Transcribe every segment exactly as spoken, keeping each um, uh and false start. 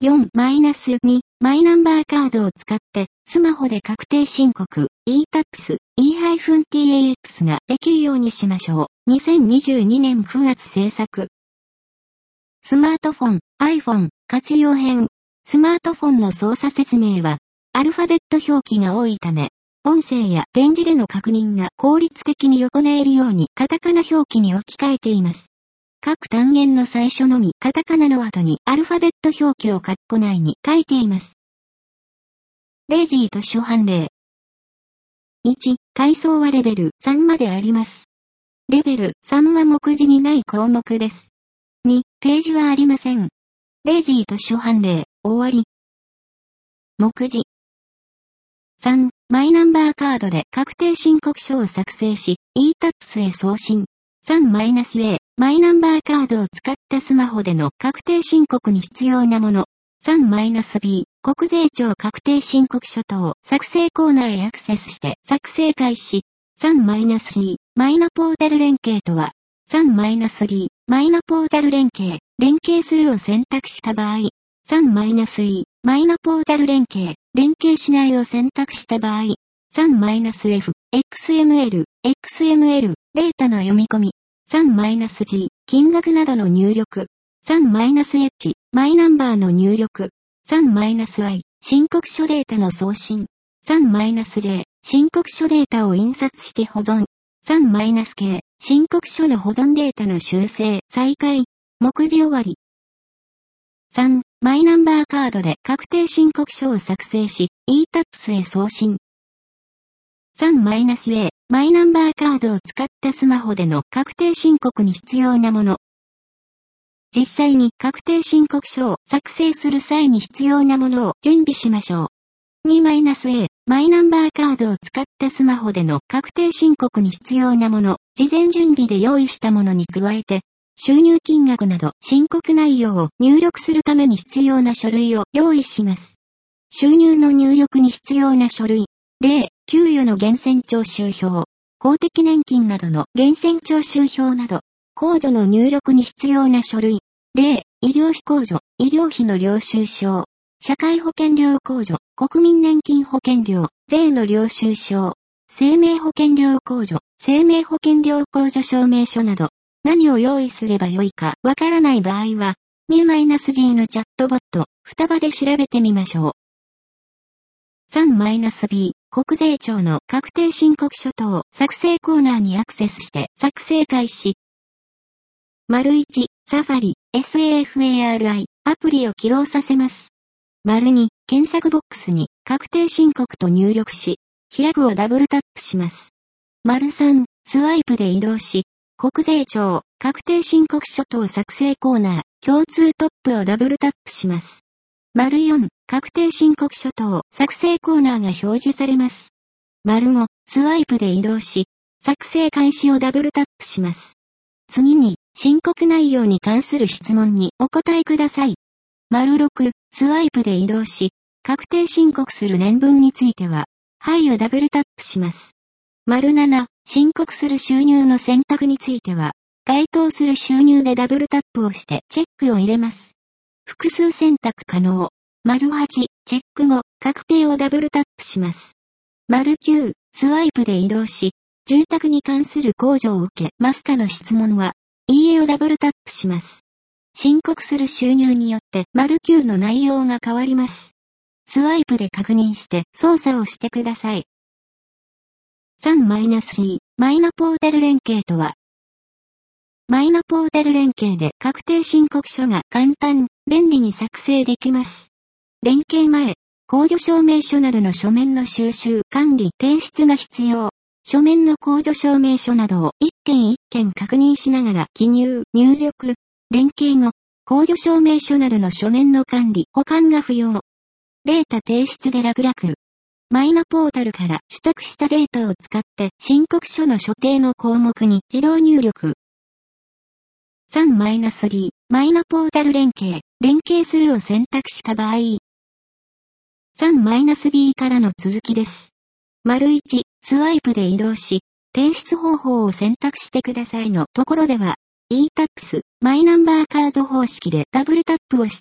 よん-に マイナンバーカードを使ってスマホで確定申告 e-タックス イー ティーエーエックス ができるようにしましょう。にせんにじゅうにねんくがつ制作。スマートフォン iPhone 活用編。スマートフォンの操作説明はアルファベット表記が多いため、音声や電磁での確認が効率的に行えるようにカタカナ表記に置き換えています。各単元の最初のみカタカナの後にアルファベット表記を括弧内に書いています。レイジーと初版例。いち、階層はレベルさんまであります。レベルさんは目次にない項目です。に、ページはありません。レイジーと初版例、終わり。目次。さん、マイナンバーカードで確定申告書を作成し、e-タックス へ送信。さん-エー、マイナンバーカードを使ったスマホでの確定申告に必要なもの。さん-ビー、国税庁確定申告書等作成コーナーへアクセスして作成開始。さん-シー、マイナポータル連携とは。さん-ビー、マイナポータル連携、連携するを選択した場合。さん-イー、マイナポータル連携、連携しないを選択した場合。さん-エフ、エックスエムエル、エックスエムエル、データの読み込み。さん-ジー、金額などの入力。さん-エイチ、マイナンバーの入力。さん-アイ、申告書データの送信。さん-ジェー、申告書データを印刷して保存。さん-ケー、申告書の保存データの修正、再開。目次終わり。さん、マイナンバーカードで確定申告書を作成し、e-タックス へ送信。さん-エー、マイナンバーカードを使ったスマホでの確定申告に必要なもの。実際に確定申告書を作成する際に必要なものを準備しましょう。に-エー、マイナンバーカードを使ったスマホでの確定申告に必要なもの。事前準備で用意したものに加えて、収入金額など申告内容を入力するために必要な書類を用意します。収入の入力に必要な書類。例、給与の源泉徴収票、公的年金などの源泉徴収票など、控除の入力に必要な書類。例、医療費控除、医療費の領収書、社会保険料控除、国民年金保険料、税の領収書、生命保険料控除、生命保険料控除証明書など、何を用意すればよいかわからない場合は、に-ジー のチャットボット、双葉で調べてみましょう。さん-ビー、国税庁の確定申告書等作成コーナーにアクセスして作成開始。いち、サファリ、サファリ、アプリを起動させます。に、検索ボックスに確定申告と入力し、開くをダブルタップします。さん、スワイプで移動し、国税庁確定申告書等作成コーナー、共通トップをダブルタップします。よん、確定申告書等作成コーナーが表示されます。ご、スワイプで移動し、作成開始をダブルタップします。次に、申告内容に関する質問にお答えください。ろく、スワイプで移動し、確定申告する年分については、はいをダブルタップします。なな、申告する収入の選択については、該当する収入でダブルタップをしてチェックを入れます。複数選択可能。はち、チェック後、確定をダブルタップします。きゅう、スワイプで移動し、住宅に関する控除を受けますかの質問は、いいえをダブルタップします。申告する収入によって、きゅうの内容が変わります。スワイプで確認して操作をしてください。さん-シー、マイナポータル連携とは、マイナポータル連携で確定申告書が簡単、便利に作成できます。連携前、控除証明書などの書面の収集、管理、提出が必要。書面の控除証明書などを一件一件確認しながら記入、入力。連携後、控除証明書などの書面の管理、保管が不要。データ提出で楽々。マイナポータルから取得したデータを使って申告書の所定の項目に自動入力。さん-ビー、マイナポータル連携、連携するを選択した場合。さん-ビー からの続きです。いち、スワイプで移動し、提出方法を選択してくださいのところでは、e-タックス、マイナンバーカード方式でダブルタップをして、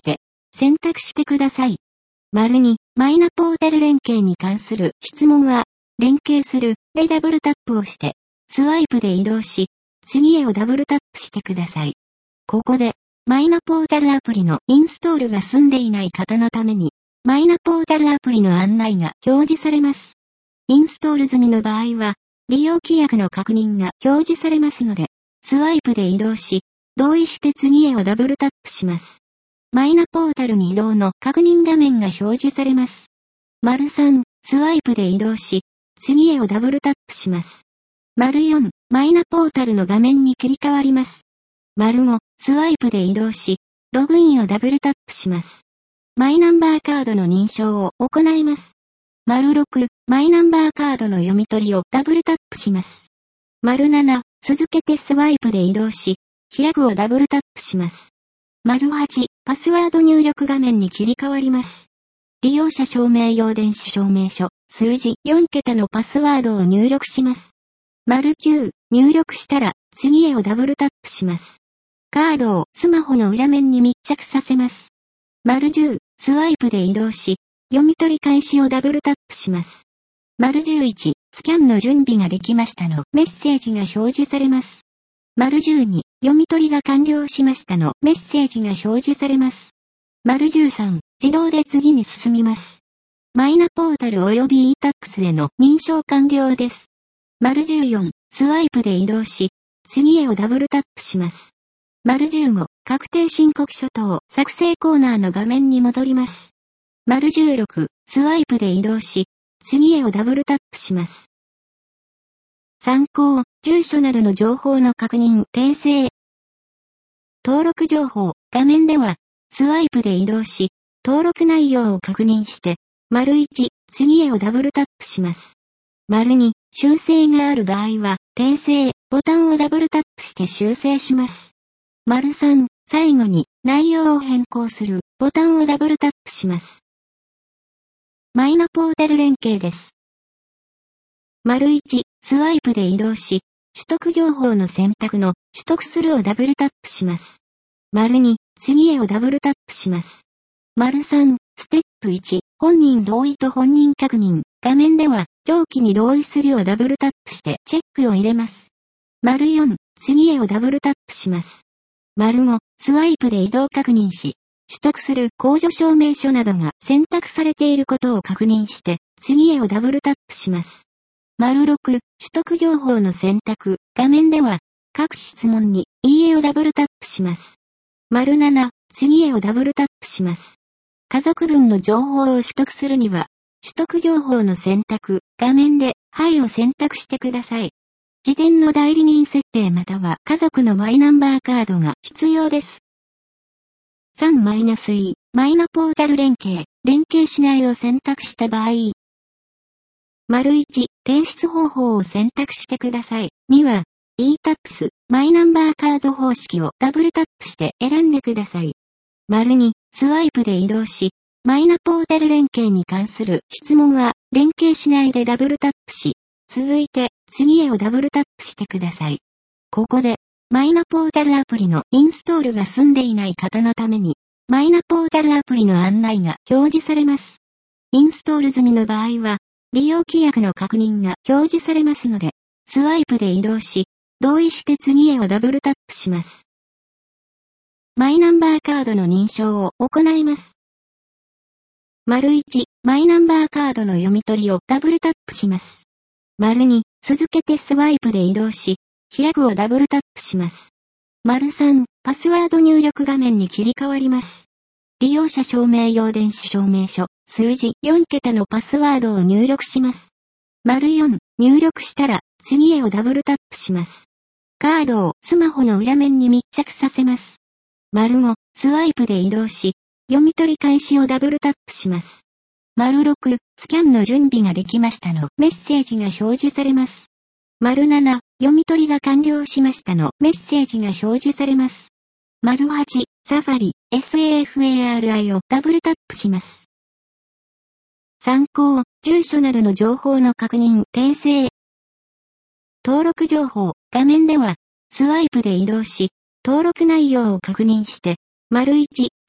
選択してください。丸に、マイナポータル連携に関する質問は、連携するでダブルタップをして、スワイプで移動し、次へをダブルタップしてください。ここで、マイナポータルアプリのインストールが済んでいない方のために、マイナポータルアプリの案内が表示されます。インストール済みの場合は、利用規約の確認が表示されますので、スワイプで移動し、同意して次へをダブルタップします。マイナポータルに移動の確認画面が表示されます。丸さん、スワイプで移動し、次へをダブルタップします。丸よん、マイナポータルの画面に切り替わります。丸ご、スワイプで移動し、ログインをダブルタップします。マイナンバーカードの認証を行います。丸ろく、マイナンバーカードの読み取りをダブルタップします。丸なな、続けてスワイプで移動し、開くをダブルタップします。丸はち、パスワード入力画面に切り替わります。利用者証明用電子証明書、数字よん桁のパスワードを入力します。丸きゅう、入力したら、次へをダブルタップします。カードをスマホの裏面に密着させます。丸じゅう、スワイプで移動し、読み取り開始をダブルタップします。丸じゅういち、スキャンの準備ができましたのメッセージが表示されます。丸じゅうに、読み取りが完了しましたのメッセージが表示されます。丸じゅうさん、自動で次に進みます。マイナポータル及び イータックス への認証完了です。丸じゅうよん、スワイプで移動し、次へをダブルタップします。丸じゅうご、確定申告書等作成コーナーの画面に戻ります。丸じゅうろく、スワイプで移動し、次へをダブルタップします。参考、住所などの情報の確認、訂正。登録情報、画面では、スワイプで移動し、登録内容を確認して、丸いち、次へをダブルタップします。丸に、修正がある場合は、訂正、ボタンをダブルタップして修正します。丸さん、最後に、内容を変更する、ボタンをダブルタップします。マイナポータル連携です。丸いち、スワイプで移動し、取得情報の選択の取得するをダブルタップします。丸に、次へをダブルタップします。丸さん、ステップいち、本人同意と本人確認。画面では、上記に同意するをダブルタップしてチェックを入れます。丸よん、次へをダブルタップします。丸ご、スワイプで移動確認し、取得する控除証明書などが選択されていることを確認して、次へをダブルタップします。丸ろく、取得情報の選択。画面では、各質問に、いいえをダブルタップします。丸なな、次へをダブルタップします。家族分の情報を取得するには、取得情報の選択。画面で、はいを選択してください。事前の代理人設定または家族のマイナンバーカードが必要です。さん-い、マイナポータル連携。連携しないを選択した場合。丸いち、提出方法を選択してください。には、イータックス、マイナンバーカード方式をダブルタップして選んでください。丸に、スワイプで移動し、マイナポータル連携に関する質問は、連携しないでダブルタップし、続いて、次へをダブルタップしてください。ここで、マイナポータルアプリのインストールが済んでいない方のために、マイナポータルアプリの案内が表示されます。インストール済みの場合は、利用規約の確認が表示されますので、スワイプで移動し、同意して次へをダブルタップします。マイナンバーカードの認証を行います。丸いち、マイナンバーカードの読み取りをダブルタップします。丸に、続けてスワイプで移動し、開くをダブルタップします。丸さん、パスワード入力画面に切り替わります。利用者証明用電子証明書、数字よん桁のパスワードを入力します。丸よん、入力したら、次へをダブルタップします。カードをスマホの裏面に密着させます。丸ご、スワイプで移動し、読み取り開始をダブルタップします。丸ろく、スキャンの準備ができましたのメッセージが表示されます。丸なな、読み取りが完了しましたのメッセージが表示されます。丸はち、サファリ、サファリ をダブルタップします。参考、住所などの情報の確認、訂正。登録情報、画面では、スワイプで移動し、登録内容を確認して、丸いち、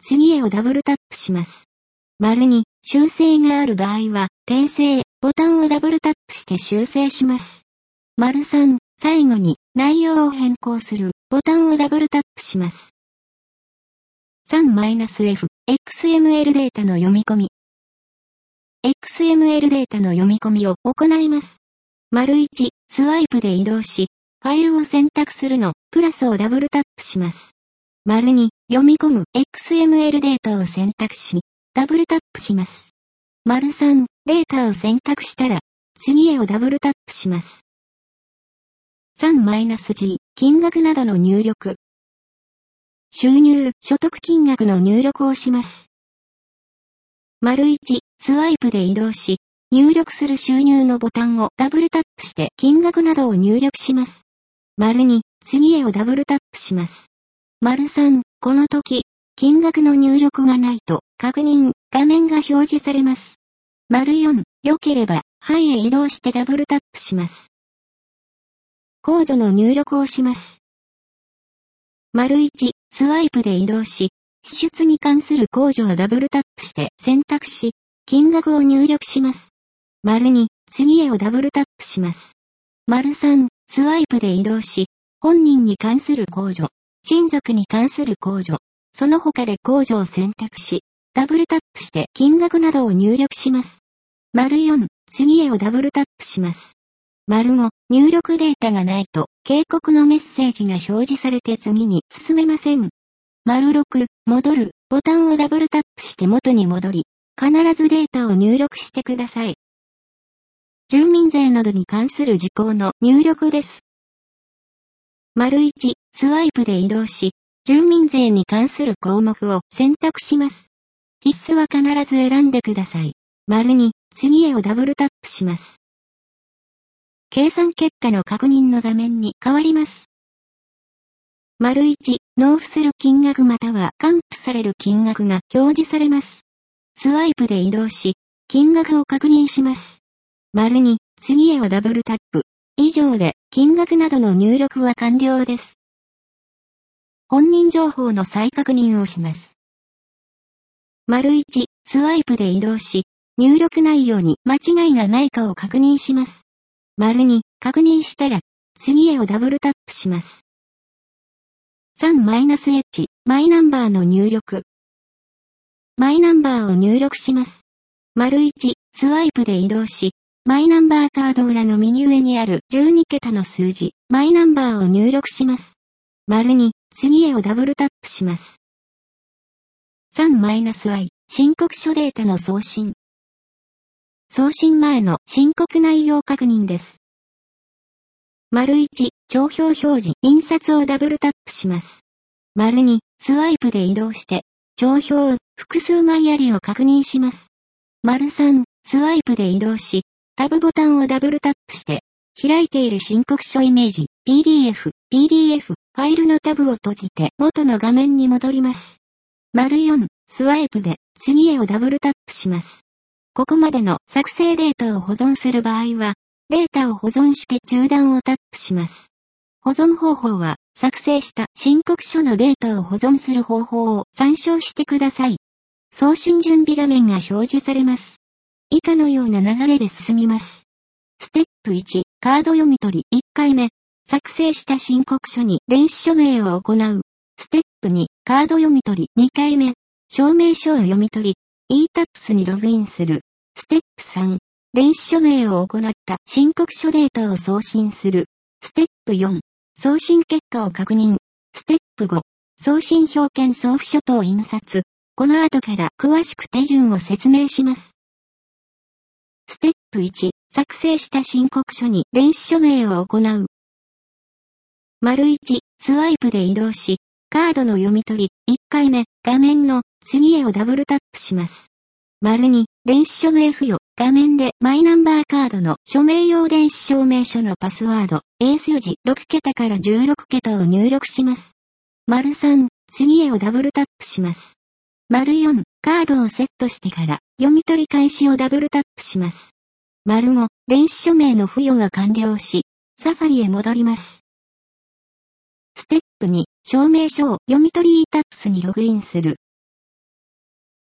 次へをダブルタップします。丸に、修正がある場合は、訂正、ボタンをダブルタップして修正します。丸さん、最後に、内容を変更する、ボタンをダブルタップします。さんエフ、エックスエムエル データの読み込み。エックスエムエル データの読み込みを行います。丸いち、スワイプで移動し、ファイルを選択するの、プラスをダブルタップします。丸に、読み込む エックスエムエル データを選択し、ダブルタップします。丸さん、データを選択したら、次へをダブルタップします。さんジー、金額などの入力。収入、所得金額の入力をします。丸いち、スワイプで移動し、入力する収入のボタンをダブルタップして金額などを入力します。丸に、次へをダブルタップします。丸さん、この時、金額の入力がないと、確認、画面が表示されます。丸よん、良ければ、範へ移動してダブルタップします。コードの入力をします。丸いち、スワイプで移動し、支出に関する控除をダブルタップして選択し、金額を入力します。丸に、次へをダブルタップします。丸さん、スワイプで移動し、本人に関する控除、親族に関する控除、その他で控除を選択し、ダブルタップして金額などを入力します。丸よん、次へをダブルタップします。丸ご、入力データがないと、警告のメッセージが表示されて次に進めません。丸ろく、戻る、ボタンをダブルタップして元に戻り、必ずデータを入力してください。住民税などに関する事項の入力です。丸いち、スワイプで移動し、住民税に関する項目を選択します。必須は必ず選んでください。丸に、次へをダブルタップします。計算結果の確認の画面に変わります。丸いち、納付する金額または還付される金額が表示されます。スワイプで移動し、金額を確認します。丸に、次へをダブルタップ。以上で、金額などの入力は完了です。本人情報の再確認をします。丸いち、スワイプで移動し、入力内容に間違いがないかを確認します。丸に、確認したら、次へをダブルタップします。さんエイチ、マイナンバーの入力。マイナンバーを入力します。丸いち、スワイプで移動し、マイナンバーカード裏の右上にあるじゅうにけたの数字、マイナンバーを入力します。丸に、次へをダブルタップします。さんアイ、申告書データの送信。送信前の申告内容確認です。丸いち、帳票表示、印刷をダブルタップします。丸に、スワイプで移動して、帳票、複数枚ありを確認します。丸さん、スワイプで移動し、タブボタンをダブルタップして、開いている申告書イメージ、ピーディーエフ、ピーディーエフ、ファイルのタブを閉じて元の画面に戻ります。丸よん、スワイプで次へをダブルタップします。ここまでの作成データを保存する場合は、データを保存して中断をタップします。保存方法は、作成した申告書のデータを保存する方法を参照してください。送信準備画面が表示されます。以下のような流れで進みます。ステップいち、カード読み取りいっかいめ。作成した申告書に電子署名を行う。ステップに、カード読み取りにかいめ。証明書を読み取り、イータップス にログインする。ステップさん、電子署名を行った申告書データを送信する。ステップよん、送信結果を確認。ステップご、送信表券送付書等印刷。この後から詳しく手順を説明します。ステップいち、作成した申告書に電子署名を行う。丸いち、スワイプで移動し、カードの読み取り、いっかいめ、画面の次へをダブルタップします。丸に、電子署名付与、画面でマイナンバーカードの署名用電子証明書のパスワード、英数字ろくけたからじゅうろくけたを入力します。丸さん、次へをダブルタップします。丸よん、カードをセットしてから読み取り開始をダブルタップします。丸ご、電子署名の付与が完了し、サファリへ戻ります。ステップに、証明書を読み取り イータップス にログインする。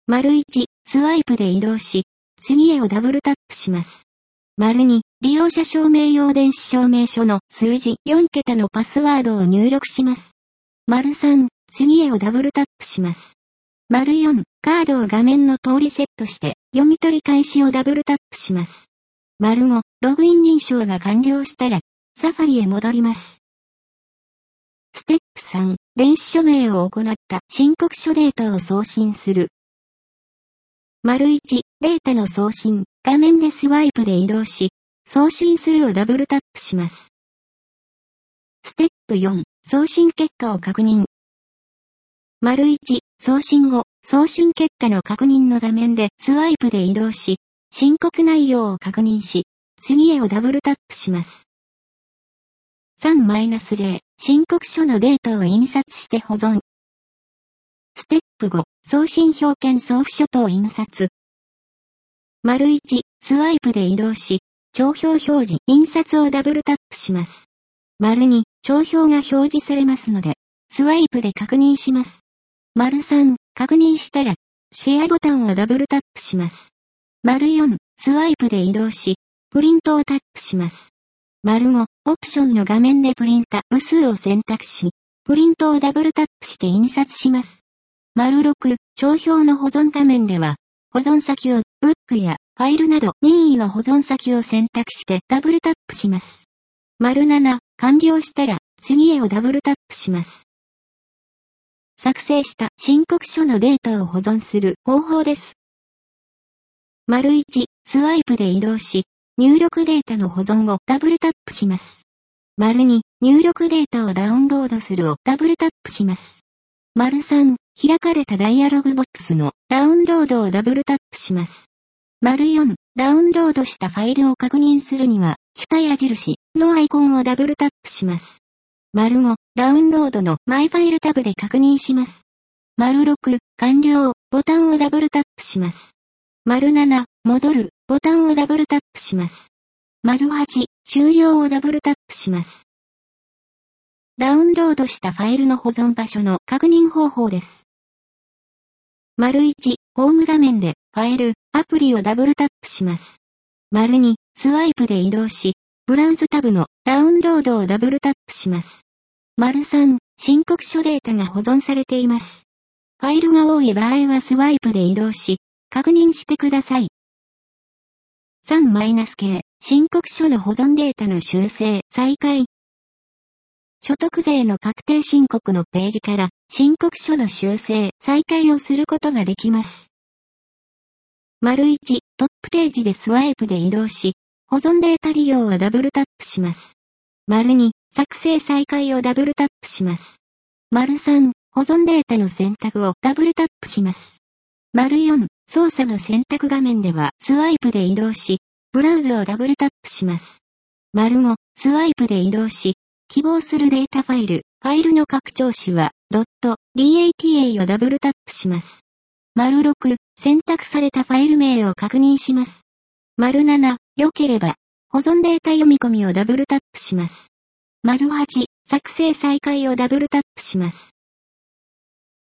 丸いち、スワイプで移動し、次へをダブルタップします。丸に、利用者証明用電子証明書の数字よんけたのパスワードを入力します。丸さん、次へをダブルタップします。丸よん、カードを画面の通りセットして、読み取り開始をダブルタップします。丸ご、ログイン認証が完了したら、サファリへ戻ります。ステップさん、電子署名を行った申告書データを送信する。丸いち、データの送信、画面でスワイプで移動し、送信するをダブルタップします。ステップよん、送信結果を確認。丸いち、送信後、送信結果の確認の画面でスワイプで移動し、申告内容を確認し、次へをダブルタップします。さんジェイ、申告書のデータを印刷して保存。ステップご、送信表券送付書等印刷。丸いち、スワイプで移動し、帳票表示、印刷をダブルタップします。丸に、帳票が表示されますので、スワイプで確認します。丸さん、確認したら、シェアボタンをダブルタップします。丸よん、スワイプで移動し、プリントをタップします。丸ご、オプションの画面でプリンタ部数を選択し、プリントをダブルタップして印刷します。丸ろく、帳票の保存画面では、保存先を、ブックやファイルなど任意の保存先を選択してダブルタップします。丸なな、完了したら、次へをダブルタップします。作成した申告書のデータを保存する方法です。丸いち、スワイプで移動し、入力データの保存をダブルタップします。丸に、入力データをダウンロードするをダブルタップします。丸さん、開かれたダイアログボックスのダウンロードをダブルタップします。丸よん、ダウンロードしたファイルを確認するには、下矢印のアイコンをダブルタップします。丸ご、ダウンロードのマイファイルタブで確認します。丸ろく、完了ボタンをダブルタップします。丸なな、戻るボタンをダブルタップします。丸はち、終了をダブルタップします。ダウンロードしたファイルの保存場所の確認方法です。丸いち、ホーム画面でファイル、アプリをダブルタップします。丸に、スワイプで移動し、ブラウズタブのダウンロードをダブルタップします。丸さん、申告書データが保存されています。ファイルが多い場合はスワイプで移動し、確認してください。さんケー、申告書の保存データの修正、再開。所得税の確定申告のページから申告書の修正、再開をすることができます。丸いち、トップページでスワイプで移動し、保存データ利用をダブルタップします。丸に、作成再開をダブルタップします。丸さん、保存データの選択をダブルタップします。丸よん、操作の選択画面ではスワイプで移動し、ブラウズをダブルタップします。丸ご、スワイプで移動し、希望するデータファイル、ファイルの拡張子は、.data をダブルタップします。丸ろく、選択されたファイル名を確認します。丸なな、良ければ、保存データ読み込みをダブルタップします。丸はち、作成再開をダブルタップします。